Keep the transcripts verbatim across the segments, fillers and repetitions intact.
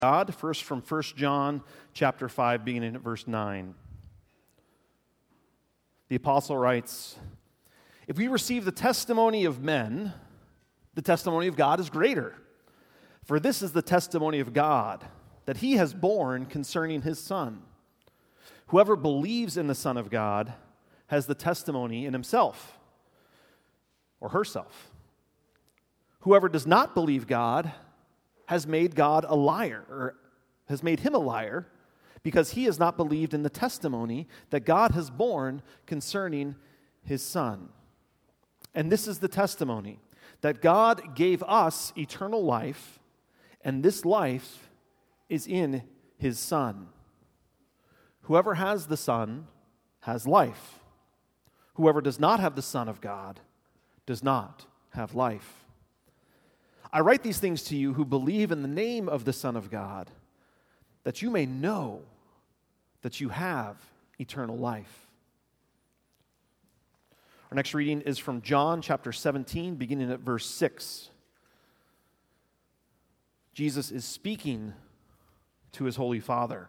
God, first from First John chapter five, beginning at verse nine. The apostle writes, "If we receive the testimony of men, the testimony of God is greater. For this is the testimony of God, that he has borne concerning his Son. Whoever believes in the Son of God has the testimony in himself or herself. Whoever does not believe God has made God a liar, or has made him a liar, because he has not believed in the testimony that God has borne concerning his Son. And this is the testimony, that God gave us eternal life, and this life is in his Son. Whoever has the Son has life. Whoever does not have the Son of God does not have life. I write these things to you who believe in the name of the Son of God, that you may know that you have eternal life." Our next reading is from John chapter seventeen, beginning at verse six. Jesus is speaking to his Holy Father.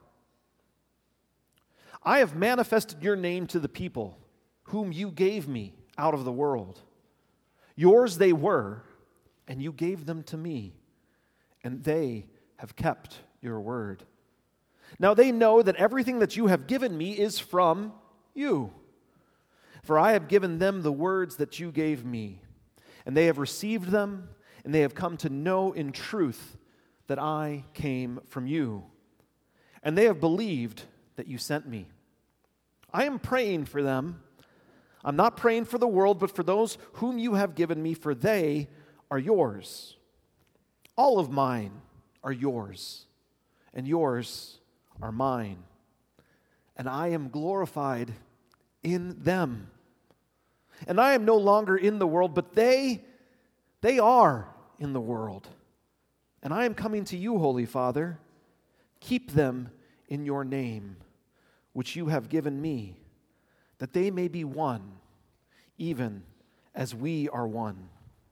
"I have manifested your name to the people, whom you gave me out of the world. Yours they were, and you gave them to me, and they have kept your word. Now they know that everything that you have given me is from you. For I have given them the words that you gave me, and they have received them, and they have come to know in truth that I came from you. And they have believed that you sent me. I am praying for them. I'm not praying for the world, but for those whom you have given me, for they are yours. All of mine are yours, and yours are mine. And I am glorified in them. And I am no longer in the world, but they, they are in the world. And I am coming to you, Holy Father. Keep them in your name, which you have given me, that they may be one, even as we are one.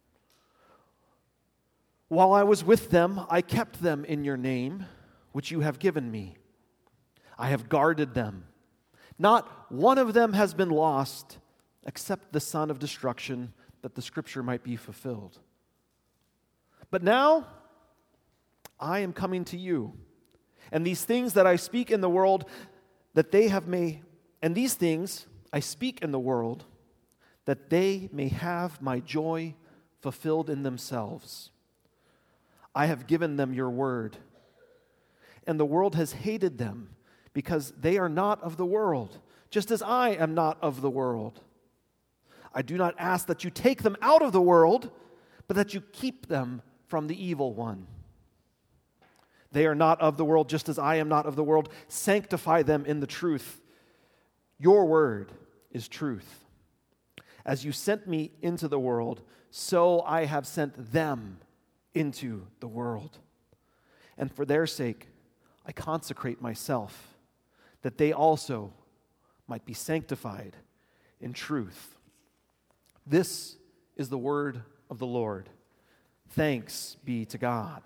While I was with them, I kept them in your name, which you have given me. I have guarded them. Not one of them has been lost, except the son of destruction, that the scripture might be fulfilled. But now I am coming to you, and these things that I speak in the world, that they have may, and these things I speak in the world, that they may have my joy fulfilled in themselves. I have given them your word, and the world has hated them, because they are not of the world, just as I am not of the world. I do not ask that you take them out of the world, but that you keep them from the evil one. They are not of the world, just as I am not of the world. Sanctify them in the truth. Your word is truth. As you sent me into the world, so I have sent them into the world. And for their sake, I consecrate myself, that they also might be sanctified in truth. This is the word of the Lord. Thanks be to God."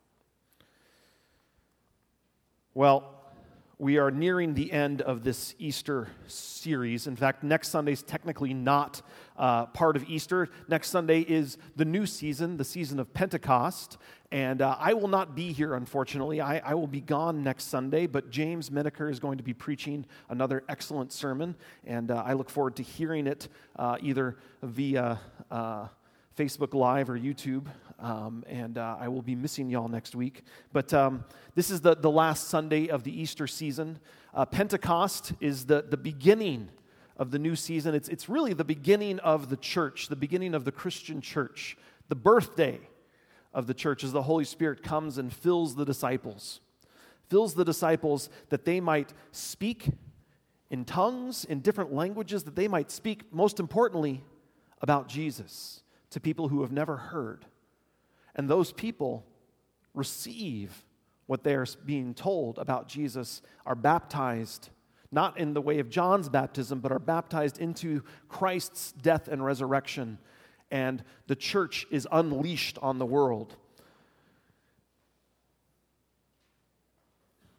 Well, we are nearing the end of this Easter series. In fact, next Sunday is technically not uh, part of Easter. Next Sunday is the new season, the season of Pentecost. And uh, I will not be here, unfortunately. I, I will be gone next Sunday, but James Menaker is going to be preaching another excellent sermon. And uh, I look forward to hearing it uh, either via uh, Facebook Live or YouTube. Um, and uh, I will be missing y'all next week. But um, this is the, the last Sunday of the Easter season. Uh, Pentecost is the, the beginning of the new season. It's, it's really the beginning of the church, the beginning of the Christian church, the birthday of the church as the Holy Spirit comes and fills the disciples. Fills the disciples that they might speak in tongues, in different languages, that they might speak, most importantly, about Jesus to people who have never heard. And those people receive what they are being told about Jesus, are baptized, not in the way of John's baptism, but are baptized into Christ's death and resurrection. And the church is unleashed on the world.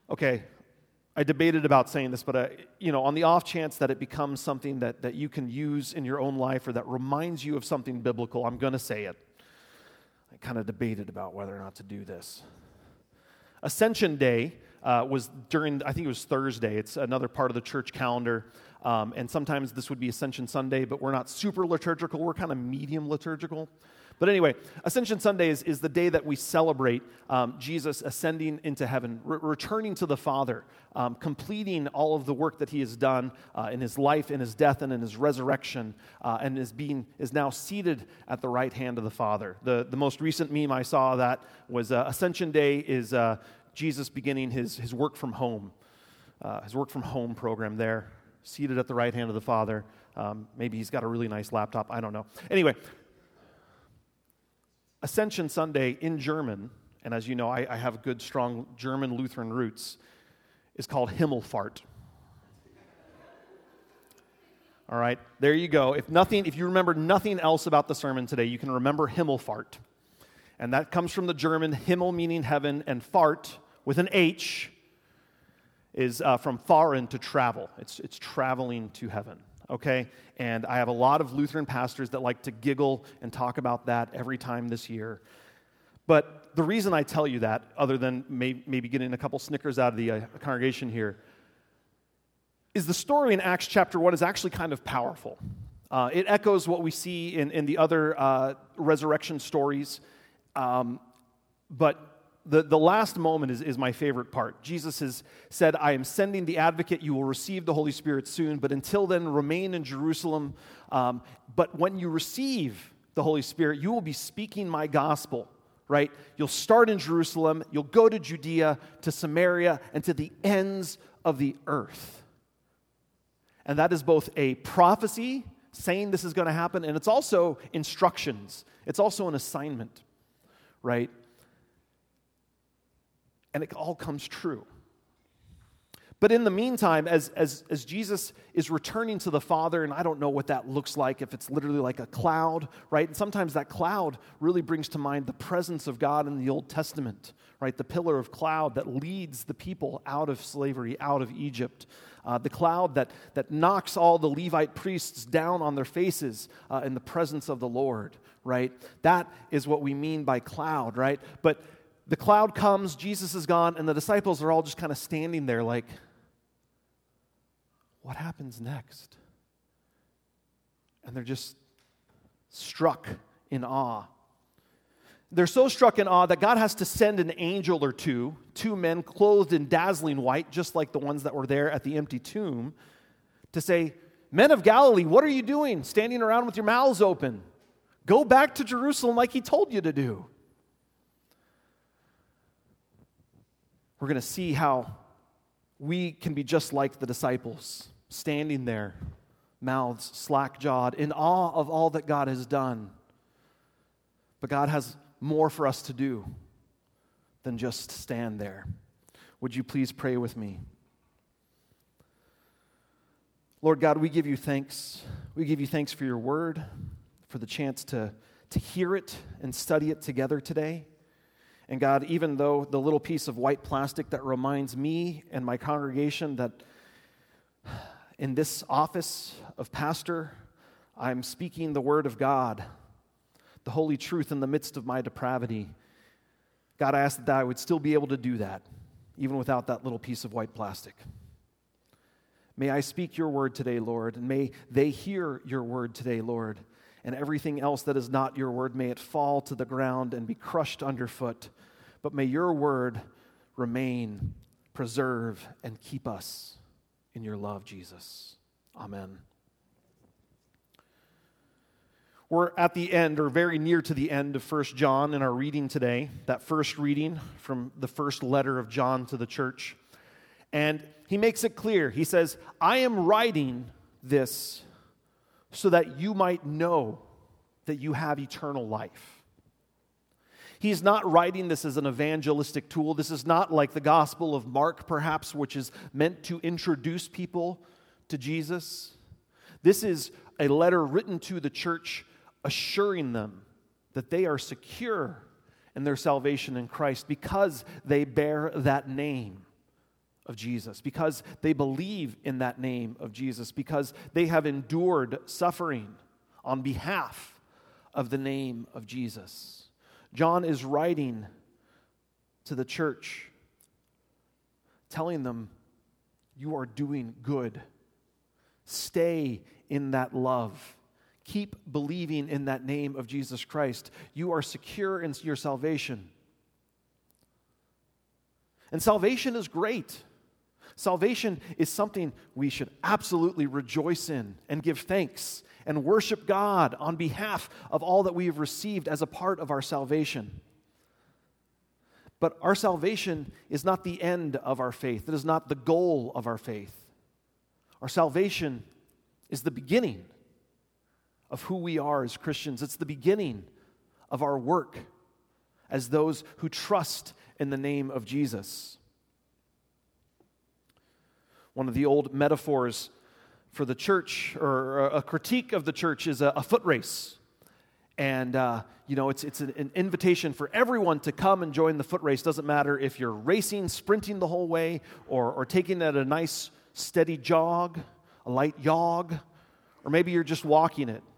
Okay, I debated about saying this, but I, you know, on the off chance that it becomes something that, that you can use in your own life or that reminds you of something biblical, I'm going to say it. I kind of debated about whether or not to do this. Ascension Day uh, was during, I think it was Thursday. It's another part of the church calendar. Um, and sometimes this would be Ascension Sunday, but we're not super liturgical. We're kind of medium liturgical. But anyway, Ascension Sunday is, is the day that we celebrate um, Jesus ascending into heaven, re- returning to the Father, um, completing all of the work that he has done uh, in his life, in his death, and in his resurrection, uh, and is being is now seated at the right hand of the Father. The, the most recent meme I saw of that was uh, Ascension Day is uh, Jesus beginning his, his work from home, uh, his work from home program there, seated at the right hand of the Father. Um, maybe he's got a really nice laptop. I don't know. Anyway, Ascension Sunday in German, and as you know, I, I have good, strong German Lutheran roots, is called Himmelfahrt. All right, there you go. If nothing, if you remember nothing else about the sermon today, you can remember Himmelfahrt. And that comes from the German Himmel meaning heaven, and Fahrt with an H is uh, from fahren, to travel. It's, it's traveling to heaven. Okay, and I have a lot of Lutheran pastors that like to giggle and talk about that every time this year. But the reason I tell you that, other than may, maybe getting a couple Snickers out of the uh, congregation here, is the story in Acts chapter one is actually kind of powerful. Uh, it echoes what we see in, in the other uh, resurrection stories, um, but The, the last moment is, is my favorite part. Jesus has said, I am sending the advocate. You will receive the Holy Spirit soon, but until then, remain in Jerusalem. Um, but when you receive the Holy Spirit, you will be speaking my gospel, right? You'll start in Jerusalem. You'll go to Judea, to Samaria, and to the ends of the earth. And that is both a prophecy saying this is going to happen, and it's also instructions. It's also an assignment, right? And it all comes true. But in the meantime, as, as, as Jesus is returning to the Father, and I don't know what that looks like, if it's literally like a cloud, right? And sometimes that cloud really brings to mind the presence of God in the Old Testament, right? The pillar of cloud that leads the people out of slavery, out of Egypt. Uh, the cloud that, that knocks all the Levite priests down on their faces uh, in the presence of the Lord, right? That is what we mean by cloud, right? But the cloud comes, Jesus is gone, and the disciples are all just kind of standing there like, what happens next? And they're just struck in awe. They're so struck in awe that God has to send an angel or two, two men clothed in dazzling white, just like the ones that were there at the empty tomb, to say, men of Galilee, what are you doing standing around with your mouths open? Go back to Jerusalem like he told you to do. We're going to see how we can be just like the disciples, standing there, mouths slack-jawed, in awe of all that God has done. But God has more for us to do than just stand there. Would you please pray with me? Lord God, we give you thanks. We give you thanks for your word, for the chance to, to hear it and study it together today. And God, even though the little piece of white plastic that reminds me and my congregation that in this office of pastor, I'm speaking the word of God, the holy truth in the midst of my depravity. God, I ask that I would still be able to do that, even without that little piece of white plastic. May I speak your word today, Lord, and may they hear your word today, Lord, and everything else that is not your word, may it fall to the ground and be crushed underfoot. But may your word remain, preserve, and keep us in your love, Jesus. Amen. We're at the end, or very near to the end of First John in our reading today, that first reading from the first letter of John to the church. And he makes it clear. He says, I am writing this so that you might know that you have eternal life. He's not writing this as an evangelistic tool. This is not like the Gospel of Mark, perhaps, which is meant to introduce people to Jesus. This is a letter written to the church assuring them that they are secure in their salvation in Christ because they bear that name, of Jesus, because they believe in that name of Jesus, because they have endured suffering on behalf of the name of Jesus. John is writing to the church, telling them, you are doing good. Stay in that love. Keep believing in that name of Jesus Christ. You are secure in your salvation. And salvation is great. Salvation is something we should absolutely rejoice in and give thanks and worship God on behalf of all that we have received as a part of our salvation. But our salvation is not the end of our faith. It is not the goal of our faith. Our salvation is the beginning of who we are as Christians. It's the beginning of our work as those who trust in the name of Jesus. One of the old metaphors for the church, or a critique of the church, is a, a foot race. And, uh, you know, it's, it's an, an invitation for everyone to come and join the foot race. Doesn't matter if you're racing, sprinting the whole way, or, or taking it at a nice, steady jog, a light jog, or maybe you're just walking it.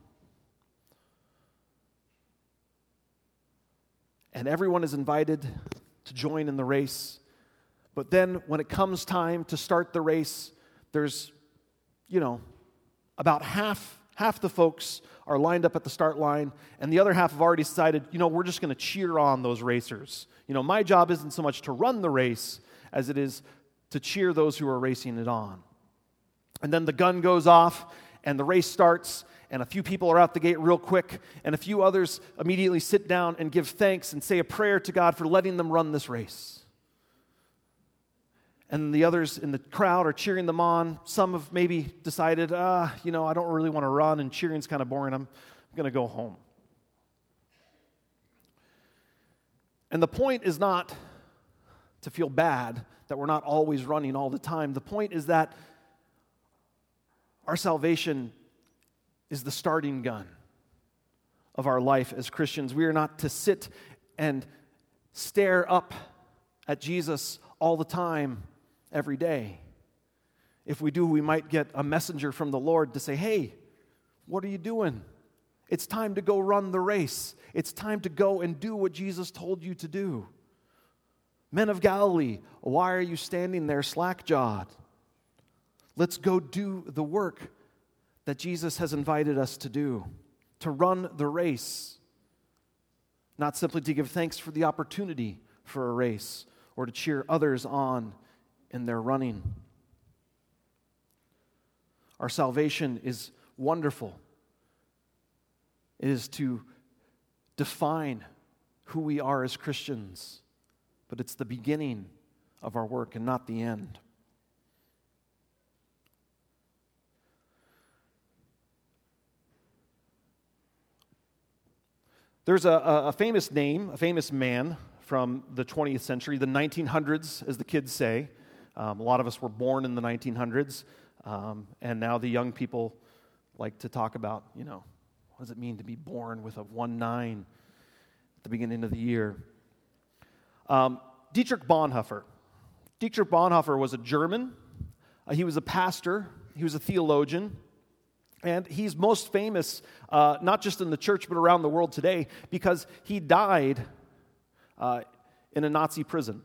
And everyone is invited to join in the race. But then when it comes time to start the race, there's, you know, about half, half the folks are lined up at the start line, and the other half have already decided, you know, we're just going to cheer on those racers. You know, my job isn't so much to run the race as it is to cheer those who are racing it on. And then the gun goes off, and the race starts, and a few people are out the gate real quick, and a few others immediately sit down and give thanks and say a prayer to God for letting them run this race. And the others in the crowd are cheering them on. Some have maybe decided, ah, you know, I don't really want to run, and cheering's kind of boring. I'm, I'm going to go home. And the point is not to feel bad that we're not always running all the time. The point is that our salvation is the starting gun of our life as Christians. We are not to sit and stare up at Jesus all the time, every day. If we do, we might get a messenger from the Lord to say, hey, what are you doing? It's time to go run the race. It's time to go and do what Jesus told you to do. Men of Galilee, why are you standing there slack-jawed? Let's go do the work that Jesus has invited us to do, to run the race, not simply to give thanks for the opportunity for a race or to cheer others on in their running. Our salvation is wonderful. It is to define who we are as Christians, but it's the beginning of our work and not the end. There's a, a famous name, a famous man from the twentieth century, the nineteen hundreds, as the kids say. Um, a lot of us were born in the nineteen hundreds, um, and now the young people like to talk about, you know, what does it mean to be born with a one nine at the beginning of the year? Um, Dietrich Bonhoeffer. Dietrich Bonhoeffer was a German. Uh, he was a pastor. He was a theologian. And he's most famous, uh, not just in the church, but around the world today, because he died uh, in a Nazi prison.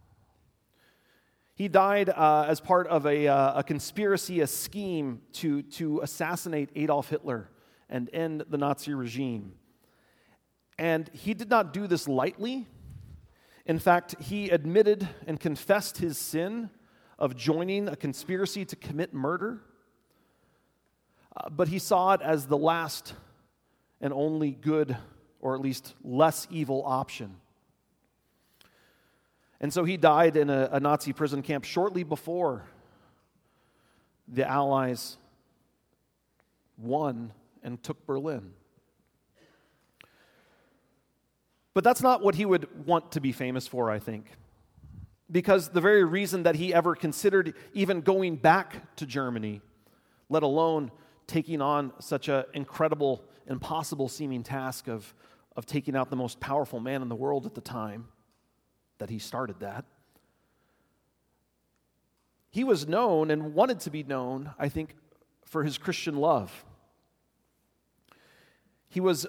He died uh, as part of a, uh, a conspiracy, a scheme to, to assassinate Adolf Hitler and end the Nazi regime. And he did not do this lightly. In fact, he admitted and confessed his sin of joining a conspiracy to commit murder. Uh, but he saw it as the last and only good, or at least less evil option. And so he died in a, a Nazi prison camp shortly before the Allies won and took Berlin. But that's not what he would want to be famous for, I think. Because the very reason that he ever considered even going back to Germany, let alone taking on such an incredible, impossible-seeming task of, of taking out the most powerful man in the world at the time, that he started that, he was known and wanted to be known, I think, for his Christian love. He was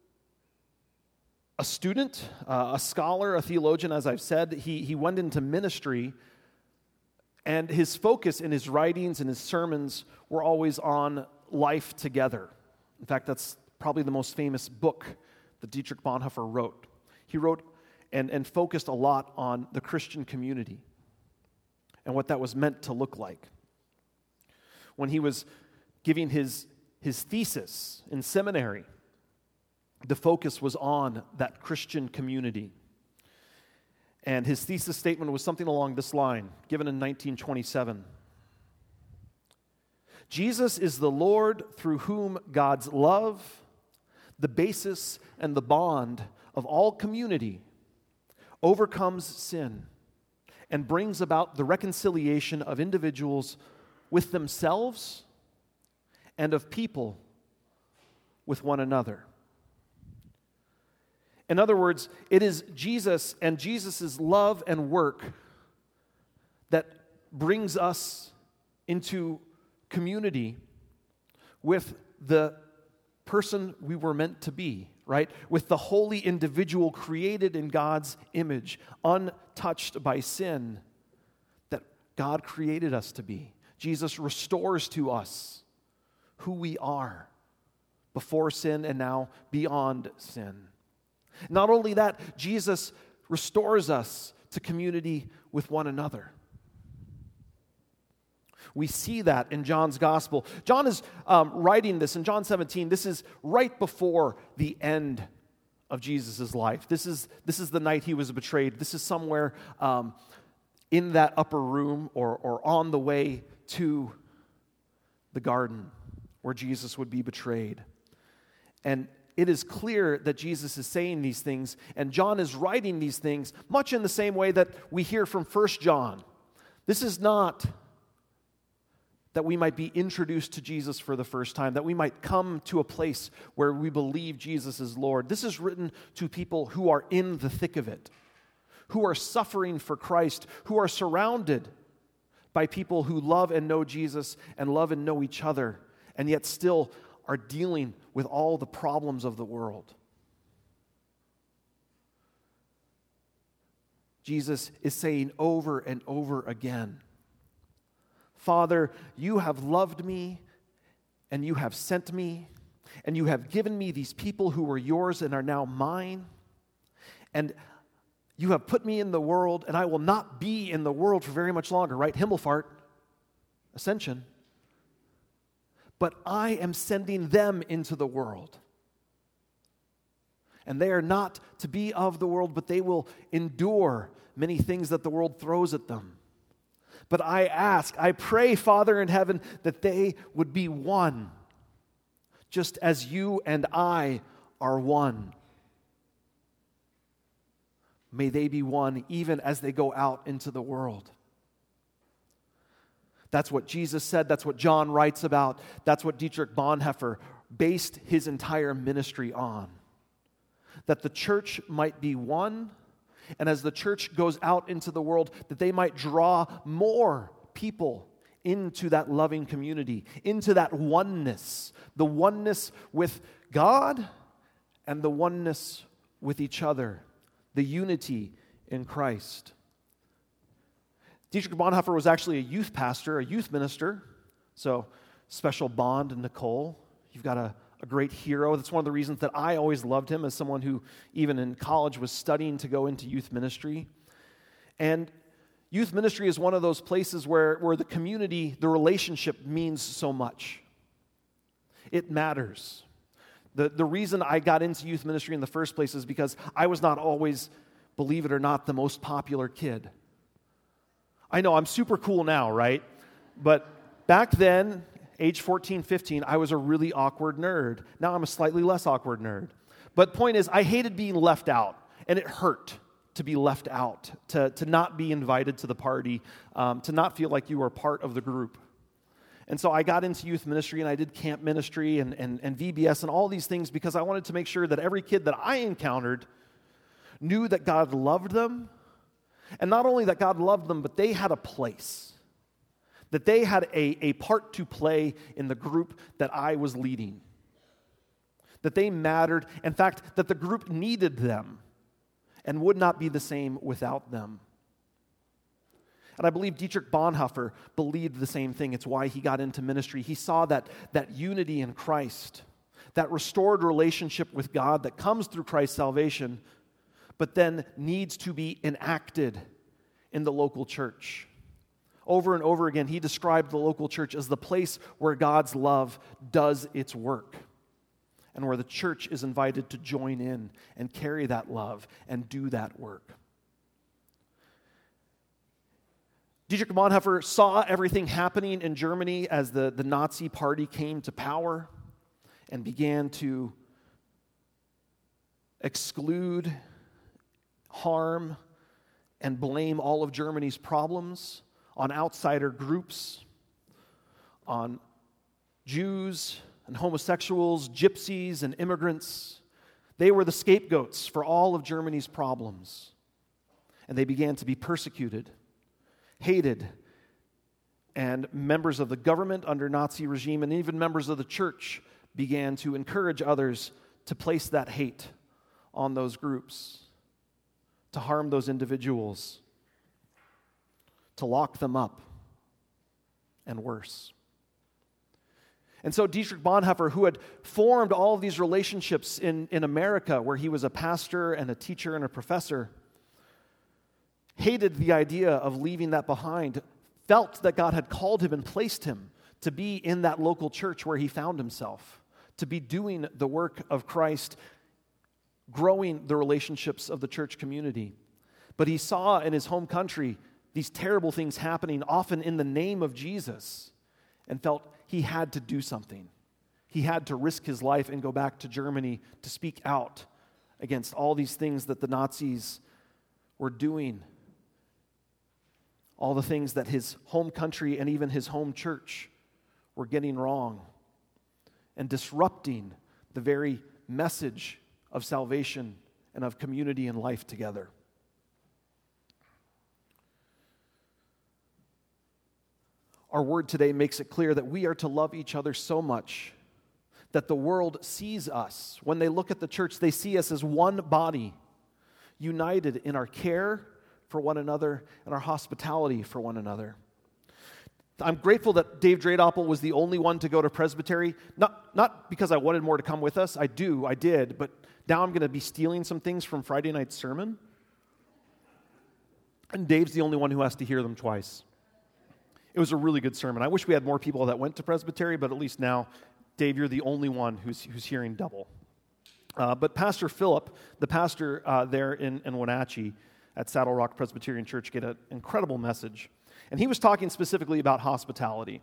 a student, uh, a scholar, a theologian, as I've said. He, he went into ministry, and his focus in his writings and his sermons were always on life together. In fact, that's probably the most famous book that Dietrich Bonhoeffer wrote. He wrote and, and focused a lot on the Christian community and what that was meant to look like. When he was giving his, his thesis in seminary, the focus was on that Christian community. And his thesis statement was something along this line, given in nineteen twenty-seven. Jesus is the Lord through whom God's love, the basis and the bond of all community, overcomes sin and brings about the reconciliation of individuals with themselves and of people with one another. In other words, it is Jesus and Jesus' love and work that brings us into community with the person we were meant to be, right? With the holy individual created in God's image, untouched by sin, that God created us to be. Jesus restores to us who we are before sin and now beyond sin. Not only that, Jesus restores us to community with one another. We see that in John's gospel. John is um, writing this in John seventeen. This is right before the end of Jesus' life. This is, this is the night he was betrayed. This is somewhere um, in that upper room or, or on the way to the garden where Jesus would be betrayed. And it is clear that Jesus is saying these things, and John is writing these things much in the same way that we hear from First John. This is not that we might be introduced to Jesus for the first time, that we might come to a place where we believe Jesus is Lord. This is written to people who are in the thick of it, who are suffering for Christ, who are surrounded by people who love and know Jesus and love and know each other, and yet still are dealing with all the problems of the world. Jesus is saying over and over again, Father, you have loved me, and you have sent me, and you have given me these people who were yours and are now mine, and you have put me in the world, and I will not be in the world for very much longer, right? Himmelfahrt, ascension. But I am sending them into the world. And they are not to be of the world, but they will endure many things that the world throws at them. But I ask, I pray, Father in heaven, that they would be one, just as you and I are one. May they be one even as they go out into the world. That's what Jesus said. That's what John writes about. That's what Dietrich Bonhoeffer based his entire ministry on. That the church might be one, and as the church goes out into the world, that they might draw more people into that loving community, into that oneness, the oneness with God and the oneness with each other, the unity in Christ. Dietrich Bonhoeffer was actually a youth pastor, a youth minister, so special bond in Nicole. You've got a, a great hero. That's one of the reasons that I always loved him as someone who, even in college, was studying to go into youth ministry. And youth ministry is one of those places where, where the community, the relationship means so much. It matters. The, the reason I got into youth ministry in the first place is because I was not always, believe it or not, the most popular kid. I know, I'm super cool now, right? But back then, age fourteen, fifteen, I was a really awkward nerd. Now I'm a slightly less awkward nerd. But point is, I hated being left out, and it hurt to be left out, to, to not be invited to the party, um, to not feel like you were part of the group. And so I got into youth ministry, and I did camp ministry and, and, and V B S and all these things because I wanted to make sure that every kid that I encountered knew that God loved them. And not only that God loved them, but they had a place. that they had a, a part to play in the group that I was leading, that they mattered, in fact, that the group needed them and would not be the same without them. And I believe Dietrich Bonhoeffer believed the same thing. It's why he got into ministry. He saw that, that unity in Christ, that restored relationship with God that comes through Christ's salvation, but then needs to be enacted in the local church. Over and over again, he described the local church as the place where God's love does its work, and where the church is invited to join in and carry that love and do that work. Dietrich Bonhoeffer saw everything happening in Germany as the, the Nazi Party came to power and began to exclude, harm, and blame all of Germany's problems on outsider groups, on Jews and homosexuals, gypsies and immigrants. They were the scapegoats for all of Germany's problems. And they began to be persecuted, hated, and members of the government under Nazi regime and even members of the church began to encourage others to place that hate on those groups, to harm those individuals, to lock them up, and worse. And so Dietrich Bonhoeffer, who had formed all of these relationships in, in America, where he was a pastor and a teacher and a professor, hated the idea of leaving that behind, felt that God had called him and placed him to be in that local church where he found himself, to be doing the work of Christ, growing the relationships of the church community. But he saw in his home country these terrible things happening, often in the name of Jesus, and felt he had to do something. He had to risk his life and go back to Germany to speak out against all these things that the Nazis were doing, all the things that his home country and even his home church were getting wrong and disrupting the very message of salvation and of community and life together. Our word today makes it clear that we are to love each other so much that the world sees us. When they look at the church, they see us as one body, united in our care for one another and our hospitality for one another. I'm grateful that Dave Dradoppel was the only one to go to Presbytery, not, not because I wanted more to come with us. I do, I did, but now I'm going to be stealing some things from Friday night's sermon. And Dave's the only one who has to hear them twice. It was a really good sermon. I wish we had more people that went to Presbytery, but at least now, Dave, you're the only one who's, who's hearing double. Uh, but Pastor Philip, the pastor uh, there in, in Wenatchee at Saddle Rock Presbyterian Church, gave an incredible message. And he was talking specifically about hospitality.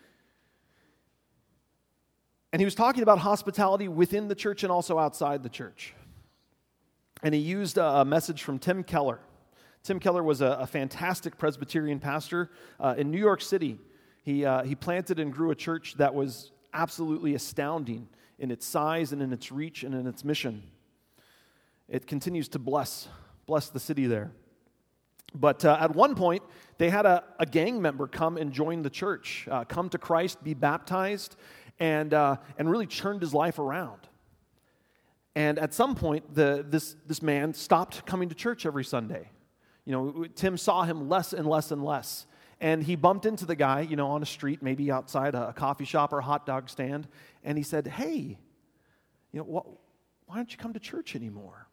And he was talking about hospitality within the church and also outside the church. And he used a, a message from Tim Keller. Tim Keller was a, a fantastic Presbyterian pastor uh, in New York City. He, uh, he planted and grew a church that was absolutely astounding in its size and in its reach and in its mission. It continues to bless, bless the city there. But uh, at one point, they had a, a gang member come and join the church, uh, come to Christ, be baptized, and, uh, and really turned his life around. And at some point, the, this, this man stopped coming to church every Sunday. You know, Tim saw him less and less and less. And he bumped into the guy, you know, on a street, maybe outside a, a coffee shop or a hot dog stand. And he said, hey, you know, what, why don't you come to church anymore?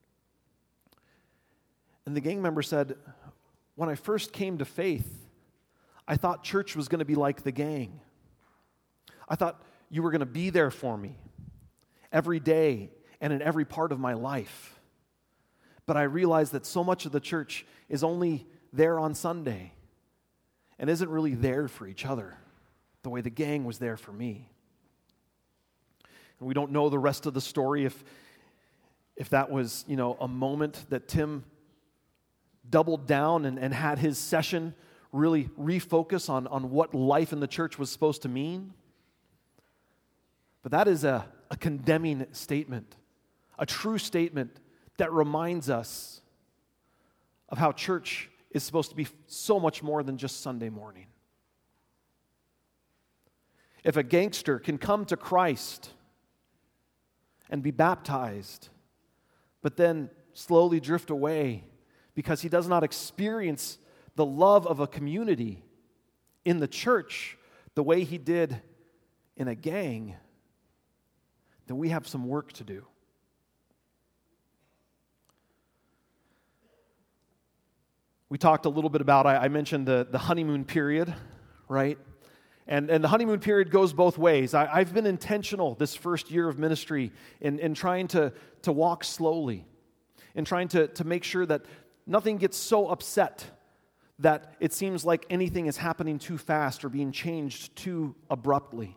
And the gang member said, when I first came to faith, I thought church was going to be like the gang. I thought you were going to be there for me every day and in every part of my life. But I realized that so much of the church is only there on Sunday and isn't really there for each other the way the gang was there for me. And we don't know the rest of the story if, if that was, you know, a moment that Tim doubled down and, and had his session really refocus on, on what life in the church was supposed to mean. But that is a, a condemning statement, a true statement that reminds us of how church is supposed to be so much more than just Sunday morning. If a gangster can come to Christ and be baptized, but then slowly drift away because he does not experience the love of a community in the church the way he did in a gang, then we have some work to do. We talked a little bit about, I, I mentioned the, the honeymoon period, right? And, and the honeymoon period goes both ways. I, I've been intentional this first year of ministry in, in trying to, to walk slowly, in trying to, to make sure that nothing gets so upset that it seems like anything is happening too fast or being changed too abruptly.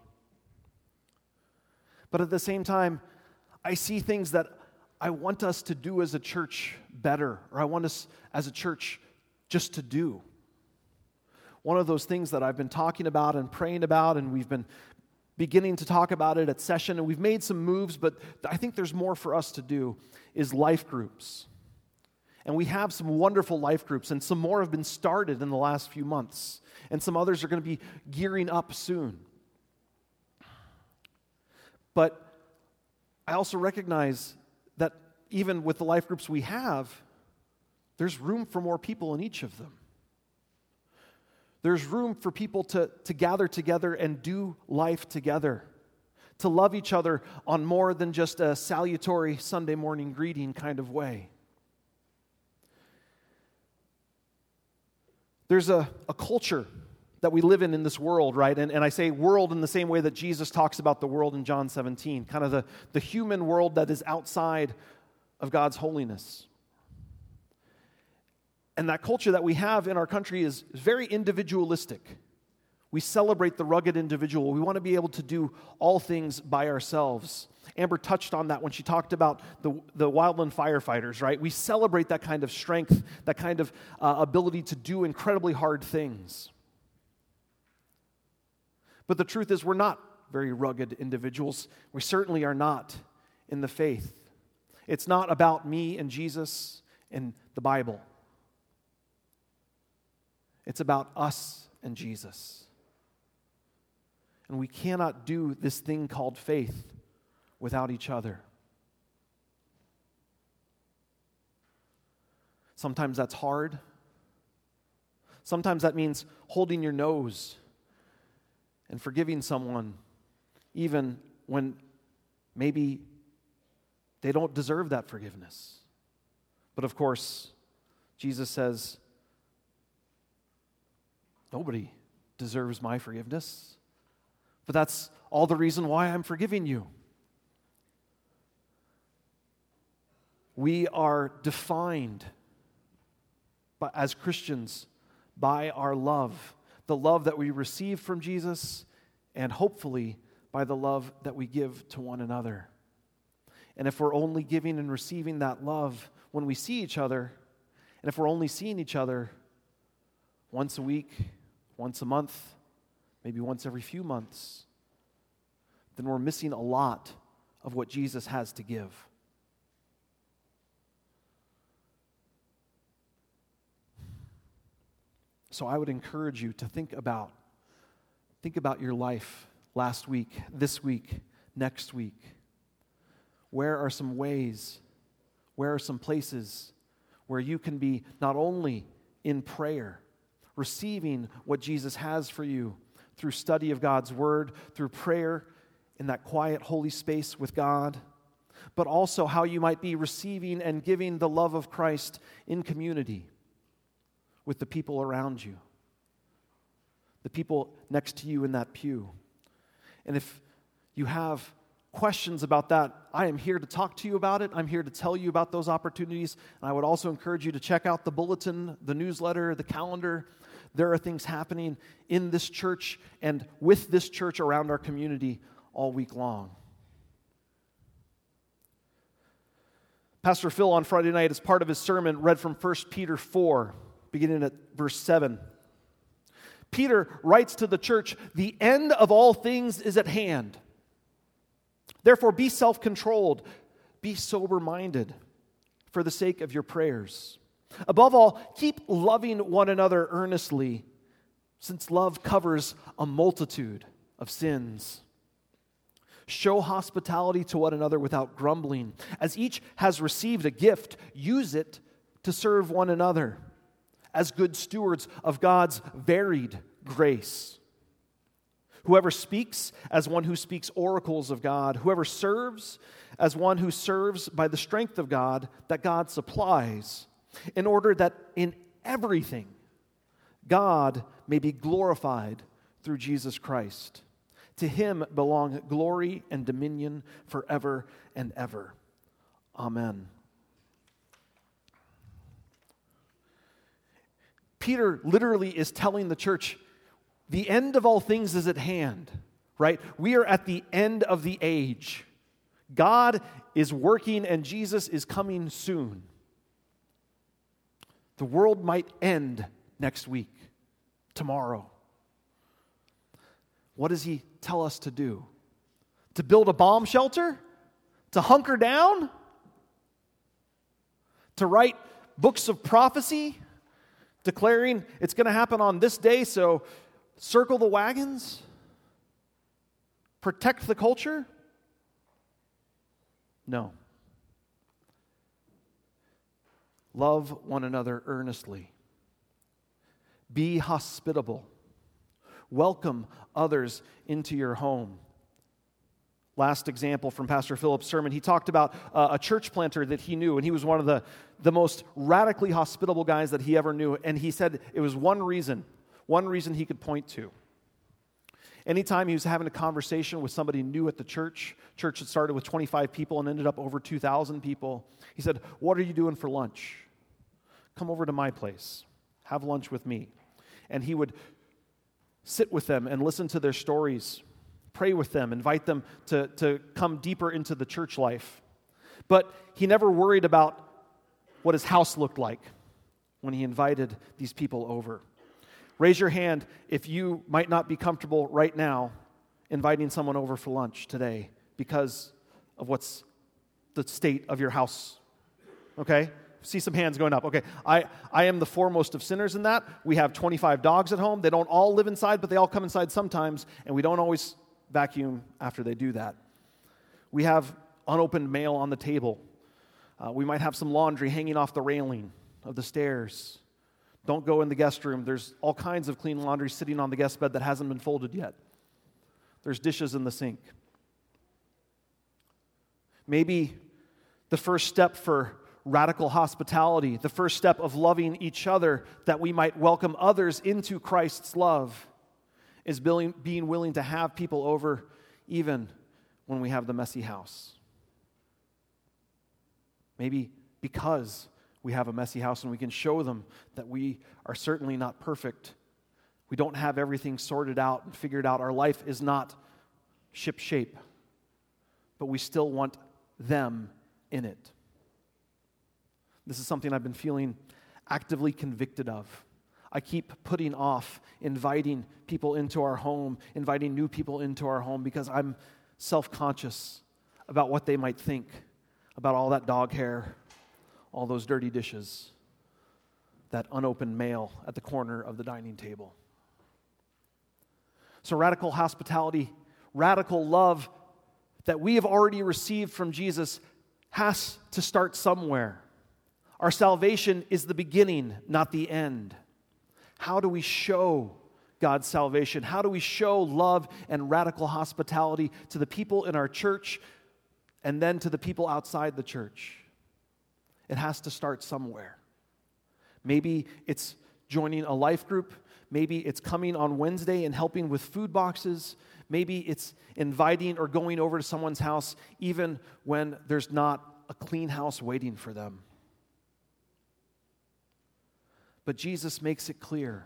But at the same time, I see things that I want us to do as a church better, or I want us as a church just to do. One of those things that I've been talking about and praying about, and we've been beginning to talk about it at session, and we've made some moves, but I think there's more for us to do, is life groups. And we have some wonderful life groups, and some more have been started in the last few months, and some others are going to be gearing up soon. But I also recognize that even with the life groups we have, there's room for more people in each of them. There's room for people to, to gather together and do life together, to love each other on more than just a salutary Sunday morning greeting kind of way. There's a, a culture that we live in in this world, right? And, and I say world in the same way that Jesus talks about the world in John seventeen, kind of the, the human world that is outside of God's holiness. And that culture that we have in our country is very individualistic. We celebrate the rugged individual. We want to be able to do all things by ourselves. Amber touched on that when she talked about the, the wildland firefighters, right? We celebrate that kind of strength, that kind of uh, ability to do incredibly hard things. But the truth is, we're not very rugged individuals. We certainly are not in the faith. It's not about me and Jesus and the Bible. It's about us and Jesus. And we cannot do this thing called faith without each other. Sometimes that's hard. Sometimes that means holding your nose and forgiving someone, even when maybe they don't deserve that forgiveness. But of course, Jesus says, nobody deserves my forgiveness. But that's all the reason why I'm forgiving you. We are defined by, as Christians by our love, the love that we receive from Jesus, and hopefully by the love that we give to one another. And if we're only giving and receiving that love when we see each other, and if we're only seeing each other once a week, once a month, maybe once every few months, then we're missing a lot of what Jesus has to give. So I would encourage you to think about, think about your life last week, this week, next week. Where are some ways, where are some places where you can be not only in prayer, receiving what Jesus has for you through study of God's Word, through prayer in that quiet, holy space with God, but also how you might be receiving and giving the love of Christ in community with the people around you, the people next to you in that pew. And if you have questions about that, I am here to talk to you about it. I'm here to tell you about those opportunities. And I would also encourage you to check out the bulletin, the newsletter, the calendar. There are things happening in this church and with this church around our community all week long. Pastor Phil on Friday night, as part of his sermon, read from First Peter four, beginning at verse seven. Peter writes to the church, "The end of all things is at hand. Therefore, be self-controlled, be sober-minded for the sake of your prayers. Above all, keep loving one another earnestly, since love covers a multitude of sins. Show hospitality to one another without grumbling. As each has received a gift, use it to serve one another as good stewards of God's varied grace. Whoever speaks, as one who speaks oracles of God. Whoever serves, as one who serves by the strength of God that God supplies, in order that in everything God may be glorified through Jesus Christ. To him belong glory and dominion forever and ever. Amen. Peter literally is telling the church, the end of all things is at hand, right? We are at the end of the age. God is working and Jesus is coming soon. The world might end next week, tomorrow. What does he tell us to do? To build a bomb shelter? To hunker down? To write books of prophecy, declaring it's going to happen on this day, so circle the wagons? Protect the culture? No. Love one another earnestly. Be hospitable. Welcome others into your home. Last example from Pastor Philip's sermon, he talked about uh, a church planter that he knew, and he was one of the, the most radically hospitable guys that he ever knew, and he said it was one reason, one reason he could point to. Anytime he was having a conversation with somebody new at the church, church that started with twenty-five people and ended up over two thousand people, he said, "What are you doing for lunch? Come over to my place. Have lunch with me." And he would sit with them and listen to their stories, pray with them, invite them to, to come deeper into the church life. But he never worried about what his house looked like when he invited these people over. Raise your hand if you might not be comfortable right now inviting someone over for lunch today because of what's the state of your house. Okay? See some hands going up. Okay, I, I am the foremost of sinners in that. We have twenty-five dogs at home. They don't all live inside, but they all come inside sometimes, and we don't always vacuum after they do that. We have unopened mail on the table. Uh, we might have some laundry hanging off the railing of the stairs. Don't go in the guest room. There's all kinds of clean laundry sitting on the guest bed that hasn't been folded yet. There's dishes in the sink. Maybe the first step for radical hospitality, the first step of loving each other, that we might welcome others into Christ's love, is being willing to have people over even when we have the messy house. Maybe because we have a messy house and we can show them that we are certainly not perfect. We don't have everything sorted out and figured out. Our life is not shipshape, but we still want them in it. This is something I've been feeling actively convicted of. I keep putting off inviting people into our home, inviting new people into our home because I'm self-conscious about what they might think about all that dog hair, all those dirty dishes, that unopened mail at the corner of the dining table. So radical hospitality, radical love that we have already received from Jesus has to start somewhere. Our salvation is the beginning, not the end. How do we show God's salvation? How do we show love and radical hospitality to the people in our church and then to the people outside the church? It has to start somewhere. Maybe it's joining a life group. Maybe it's coming on Wednesday and helping with food boxes. Maybe it's inviting or going over to someone's house even when there's not a clean house waiting for them. But Jesus makes it clear.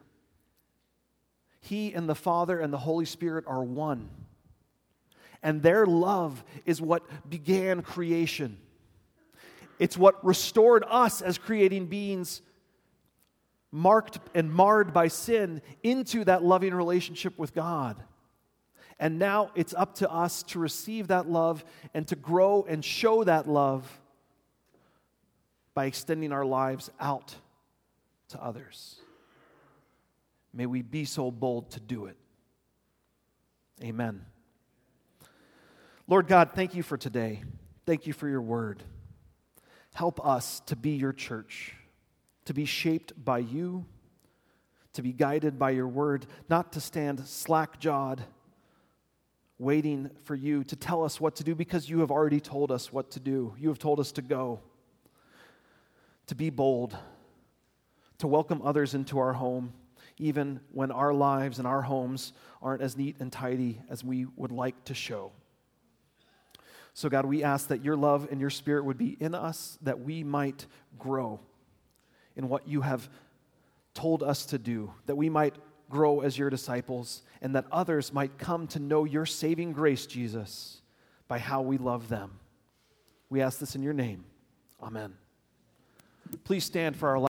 He and the Father and the Holy Spirit are one. And their love is what began creation. It's what restored us as creating beings marked and marred by sin into that loving relationship with God. And now it's up to us to receive that love and to grow and show that love by extending our lives out to others. May we be so bold to do it. Amen. Lord God, thank you for today. Thank you for your word. Help us to be your church, to be shaped by you, to be guided by your word, not to stand slack-jawed, waiting for you to tell us what to do because you have already told us what to do. You have told us to go, to be bold, to welcome others into our home, even when our lives and our homes aren't as neat and tidy as we would like to show. So God, we ask that your love and your Spirit would be in us, that we might grow in what you have told us to do, that we might grow as your disciples, and that others might come to know your saving grace, Jesus, by how we love them. We ask this in your name. Amen. Please stand for our